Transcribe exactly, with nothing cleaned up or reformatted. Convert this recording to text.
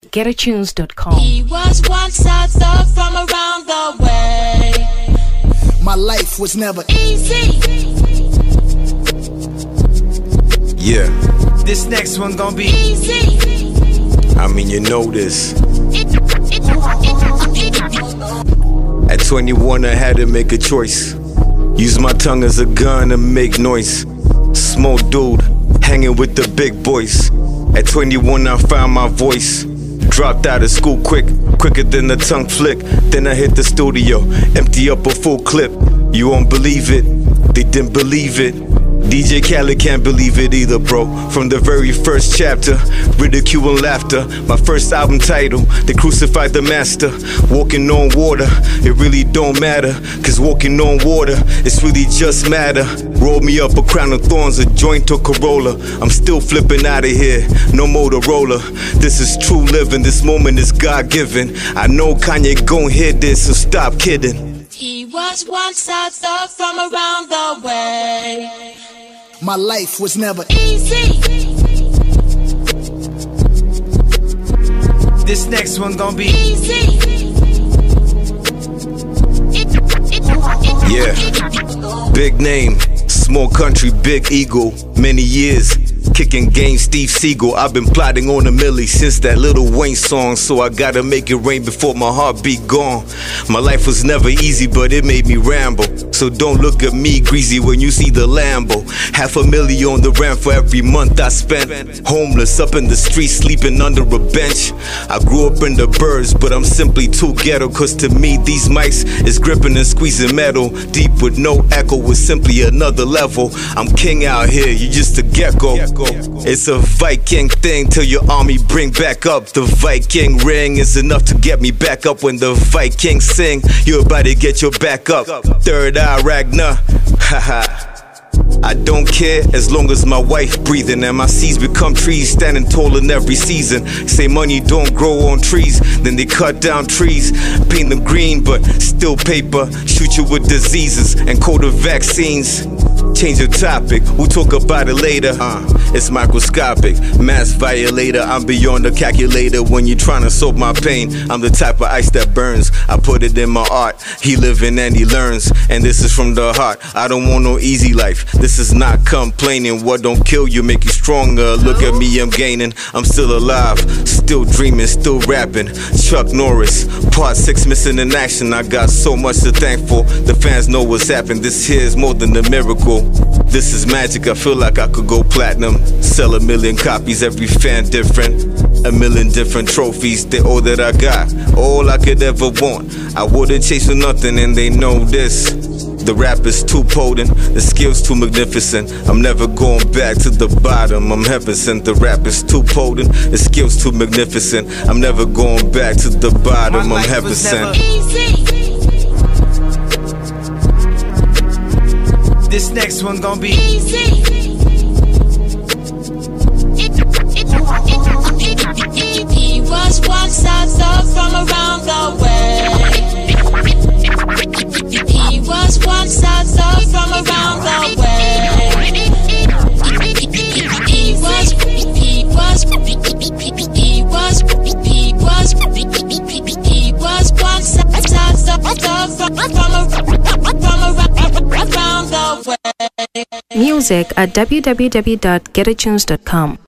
get a tunes dot com. He was once a thug from around the way. My life was never easy. Yeah, this next one gonna be easy. I mean, you know this. At twenty-one, I had to make a choice. Use my tongue as a gun and make noise. Small dude, hanging with the big boys. At twenty-one, I found my voice. Dropped out of school quick, quicker than the tongue flick. Then I hit the studio, empty up a full clip. You won't believe it, they didn't believe it. D J Khaled can't believe it either, bro. From the very first chapter, ridicule and laughter. My first album title, They Crucified the Master. Walking on water, it really don't matter. Cause walking on water, it's really just matter. Roll me up a crown of thorns, a joint or Corolla. I'm still flipping out of here, no Motorola. This is true living, this moment is God-given. I know Kanye gon' hear this, so stop kidding. He was once a thug from around the way. My life was never easy. This next one gonna be easy. Yeah, big name, small country, big ego. Many years kicking game, Steve Seagal. I've been plotting on a milli since that Lil Wayne song. So I gotta make it rain before my heart be gone. My life was never easy, but it made me ramble. So don't look at me greasy when you see the Lambo. Half a million on the ramp for every month I spent. Homeless up in the streets, sleeping under a bench. I grew up in the birds, but I'm simply too ghetto. Cause to me these mics is gripping and squeezing metal. Deep with no echo is simply another level. I'm king out here, you just a gecko. It's a Viking thing till your army bring back up. The Viking ring is enough to get me back up. When the Vikings sing, you're about to get your back up. Third eye Ragnar, haha. I don't care as long as my wife breathing and my seeds become trees standing tall in every season. Say money don't grow on trees, then they cut down trees, paint them green but still paper. Shoot you with diseases and COVID vaccines. Change the topic, we'll talk about it later. Uh, it's microscopic, mass violator. I'm beyond the calculator when you're trying to solve my pain. I'm the type of ice that burns. I put it in my art. He living and he learns, and this is from the heart. I don't want no easy life. This is not complaining. What don't kill you make you stronger. Look at me, I'm gaining. I'm still alive, still dreaming, still rapping. Chuck Norris, part six missing in action. I got so much to thank for. The fans know what's happened. This here is more than a miracle. This is magic, I feel like I could go platinum. Sell a million copies, every fan different. A million different trophies, they all that I got. All I could ever want. I wouldn't chase for nothing and they know this. The rap is too potent, the skills too magnificent. I'm never going back to the bottom, I'm heaven sent. The rap is too potent, the skills too magnificent. I'm never going back to the bottom, I'm heaven sent. This next one gonna be easy. He was once a thug from around the way. He was once a thug from around the way. He was, he was, he was, he was, he was once a thug from around the way. Music at w w w dot get a tunes dot com.